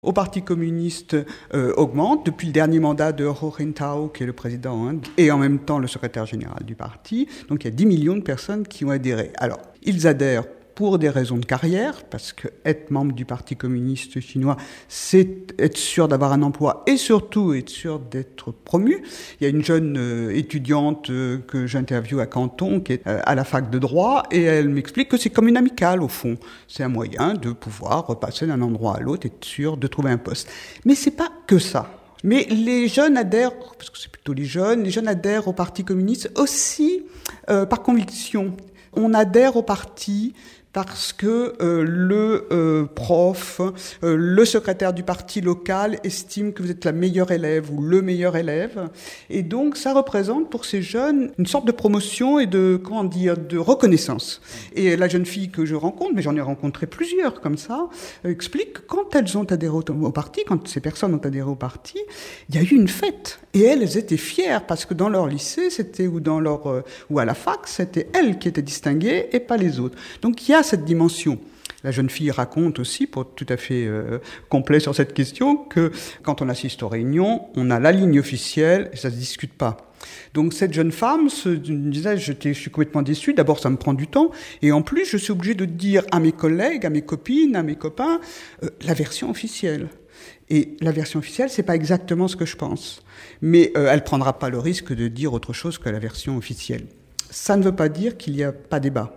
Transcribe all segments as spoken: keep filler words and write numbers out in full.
au Parti communiste euh, augmente depuis le dernier mandat de Hu Jintao, qui est le président, hein, et en même temps le secrétaire général du parti. Donc il y a dix millions de personnes qui ont adhéré. Alors, ils adhèrent pour des raisons de carrière, parce que être membre du Parti communiste chinois, c'est être sûr d'avoir un emploi et surtout être sûr d'être promu. Il y a une jeune euh, étudiante euh, que j'interviewe à Canton, qui est euh, à la fac de droit, et elle m'explique que c'est comme une amicale, au fond. C'est un moyen de pouvoir repasser d'un endroit à l'autre et être sûr de trouver un poste. Mais c'est pas que ça. Mais les jeunes adhèrent, parce que c'est plutôt les jeunes, les jeunes adhèrent au Parti communiste aussi euh, par conviction. On adhère au parti parce que euh, le euh, prof, euh, le secrétaire du parti local estime que vous êtes la meilleure élève ou le meilleur élève. Et donc, ça représente pour ces jeunes une sorte de promotion et de, comment dire, de reconnaissance. Et la jeune fille que je rencontre, mais j'en ai rencontré plusieurs comme ça, euh, explique que quand elles ont adhéré au, au parti, quand ces personnes ont adhéré au parti, il y a eu une fête. Et elles étaient fières parce que dans leur lycée, c'était, ou dans leur, euh, ou à la fac, c'était elles qui étaient distinguées et pas les autres. Donc, il y a cette dimension. La jeune fille raconte aussi, pour être tout à fait euh, complet sur cette question, que quand on assiste aux réunions, on a la ligne officielle et ça se discute pas. Donc cette jeune femme se disait, je, je suis complètement déçue, d'abord ça me prend du temps, et en plus je suis obligée de dire à mes collègues, à mes copines, à mes copains, euh, la version officielle. Et la version officielle, c'est pas exactement ce que je pense. Mais euh, elle prendra pas le risque de dire autre chose que la version officielle. Ça ne veut pas dire qu'il n'y a pas débat.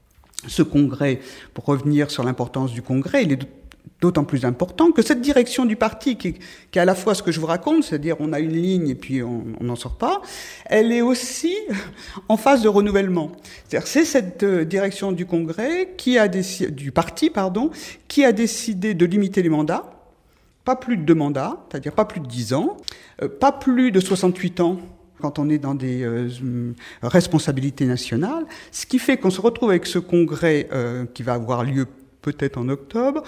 Ce congrès, pour revenir sur l'importance du congrès, il est d'autant plus important que cette direction du parti, qui est, qui est à la fois ce que je vous raconte, c'est-à-dire on a une ligne et puis on n'en sort pas, elle est aussi en phase de renouvellement. C'est-à-dire c'est cette direction du congrès, qui a décidé, du parti, pardon, qui a décidé de limiter les mandats, pas plus de deux mandats, c'est-à-dire pas plus de dix ans, euh, pas plus de soixante-huit ans, quand on est dans des euh, responsabilités nationales, ce qui fait qu'on se retrouve avec ce congrès euh, qui va avoir lieu peut-être en octobre,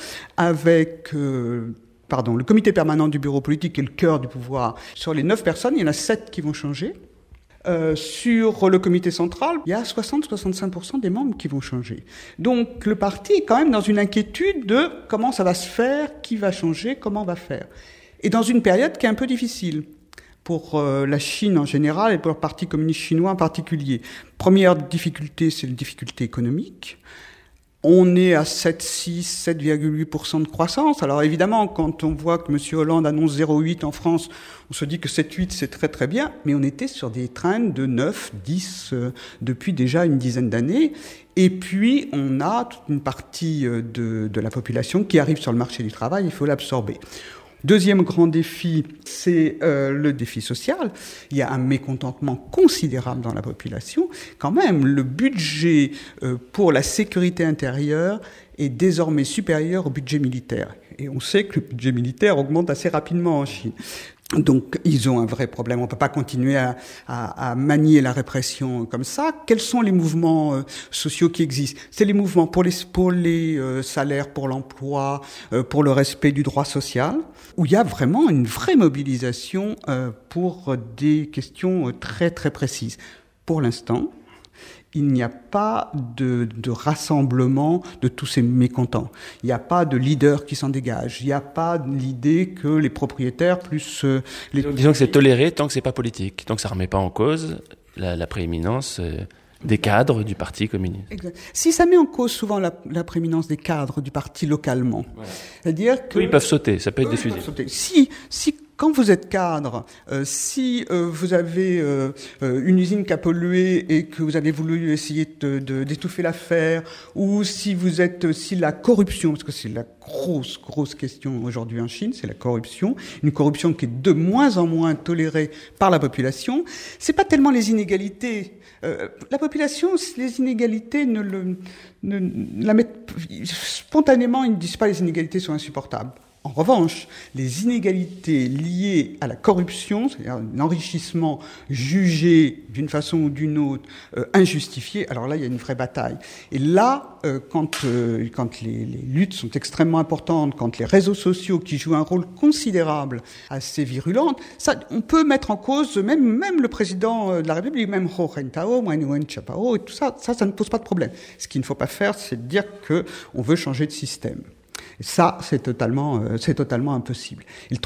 avec euh, pardon, le comité permanent du bureau politique qui est le cœur du pouvoir. Sur les neuf personnes, il y en a sept qui vont changer. Euh, sur le comité central, il y a soixante à soixante-cinq pour cent des membres qui vont changer. Donc le parti est quand même dans une inquiétude de comment ça va se faire, qui va changer, comment on va faire. Et dans une période qui est un peu difficile pour euh, la Chine en général et pour le Parti communiste chinois en particulier. Première difficulté, c'est la difficulté économique. On est à sept, six, sept virgule huit pour cent de croissance. Alors évidemment, quand on voit que M. Hollande annonce zéro virgule huit en France, on se dit que sept virgule huit c'est très très bien, mais on était sur des trends de neuf, dix euh, depuis déjà une dizaine d'années. Et puis, on a toute une partie de, de la population qui arrive sur le marché du travail, il faut l'absorber. Deuxième grand défi, c'est euh, le défi social. Il y a un mécontentement considérable dans la population. Quand même, le budget euh, pour la sécurité intérieure est désormais supérieur au budget militaire. Et on sait que le budget militaire augmente assez rapidement en Chine. Donc, ils ont un vrai problème. On ne peut pas continuer à, à, à manier la répression comme ça. Quels sont les mouvements euh, sociaux qui existent ? C'est les mouvements pour les, pour les euh, salaires, pour l'emploi, euh, pour le respect du droit social, où il y a vraiment une vraie mobilisation euh, pour des questions très, très précises. Pour l'instant, il n'y a pas de, de rassemblement de tous ces mécontents. Il n'y a pas de leader qui s'en dégage. Il n'y a pas l'idée que les propriétaires plus... Euh, les... Disons que c'est toléré tant que c'est pas politique, tant que ça remet pas en cause la, la prééminence euh, des cadres du Parti communiste. Exact. Si ça met en cause souvent la, la prééminence des cadres du parti localement, voilà. C'est-à-dire que... Oui, ils peuvent sauter, ça peut être diffusé. Si, si quand vous êtes cadre, euh, si euh, vous avez euh, une usine qui a pollué et que vous avez voulu essayer de, de, d'étouffer l'affaire, ou si vous êtes, si la corruption, parce que c'est la grosse, grosse question aujourd'hui en Chine, c'est la corruption, une corruption qui est de moins en moins tolérée par la population, c'est pas tellement les inégalités. Euh, la population, les inégalités ne le, ne, la mettent, spontanément, ils ne disent pas les inégalités sont insupportables. En revanche, les inégalités liées à la corruption, c'est-à-dire l'enrichissement jugé d'une façon ou d'une autre euh, injustifié, alors là, il y a une vraie bataille. Et là, euh, quand, euh, quand les, les luttes sont extrêmement importantes, quand les réseaux sociaux qui jouent un rôle considérable, assez virulent, ça, on peut mettre en cause même, même le président de la République, même Hu Jintao, Wen Jiabao, et tout ça, ça, ça ne pose pas de problème. Ce qu'il ne faut pas faire, c'est de dire qu'on veut changer de système. Et ça, c'est totalement, euh, c'est totalement impossible. Et le